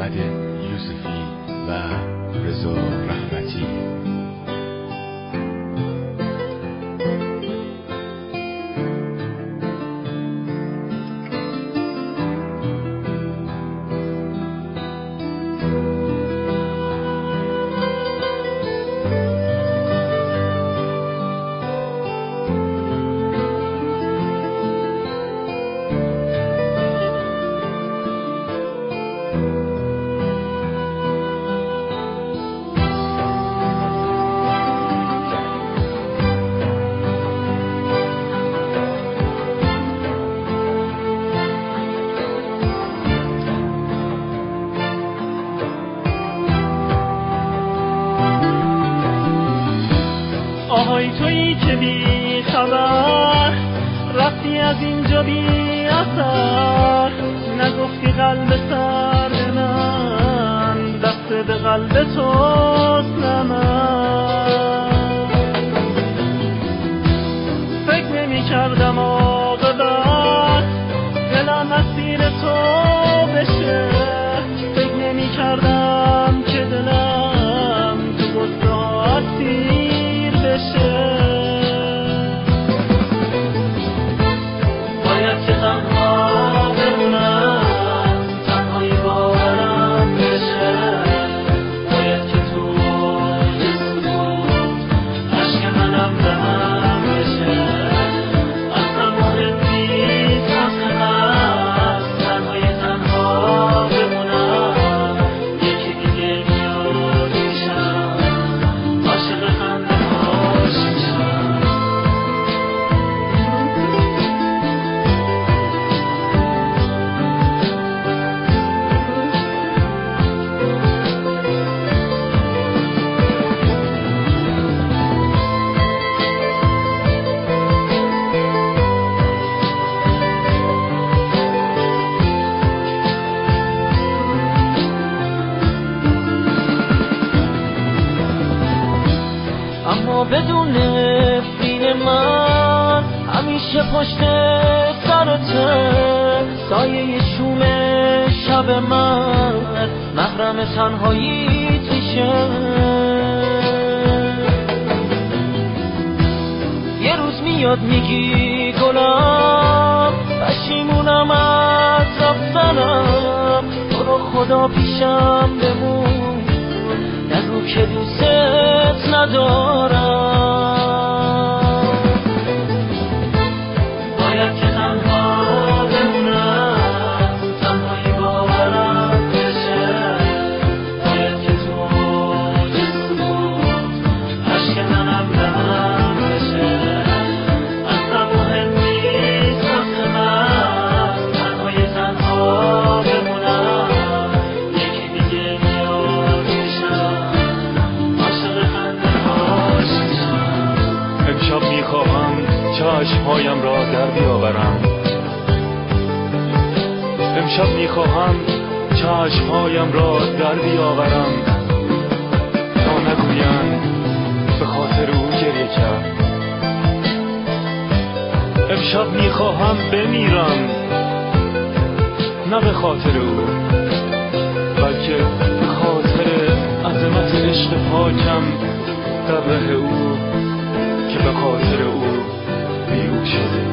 احمد یوسفی و رضا رحمتی. آهای تویی که بی خبر رفتی از اینجا بی اثر، نگفتی قلب سرد من دست به قلب توست نه من. فکر نمی کردم عاقبت دلم اسیر تو بشه، فکر نمی کردم که دلم تو غصه ها اسیر بشه. باید که تنها بمونم، تنهایی باورم بشه، باید که تو یه سکوت عشق منم بهم بشه. اصلا مهم نیست واسه من تنهایی تنها بمونم، یکی دیگه میاد میشم عاشق خنده هاش میشم. اما بدون نفرین من همیشه پشت سرته، سایه شوم شب من محرم تنهایی تیشه. یه روز میاد میگی گلم، پشیمونم از رفتنم، تو رو خدا پیشم بمون، نگو که دوست ندارم. باید که تنها بمونم، تنهایی باورم بشه، باید که تو یه سکوت عشق منم بهم بشه. اصلا مهم نیست واسه من تنهایی تنها بمونم، یکی دیگه میاد میشم عاشق خنده هاش میشم. امشب میخواهم چشمهایم را در بیاورم، امشب میخواهم چشمهایم را در بیاورم، تا نگویند به خاطر او گریه کرد. امشب میخواهم بمیرم، نه به خاطر او، بلکه به خاطر عظمت عشق پاکم در ره او که به خاطر او بیهوش شده.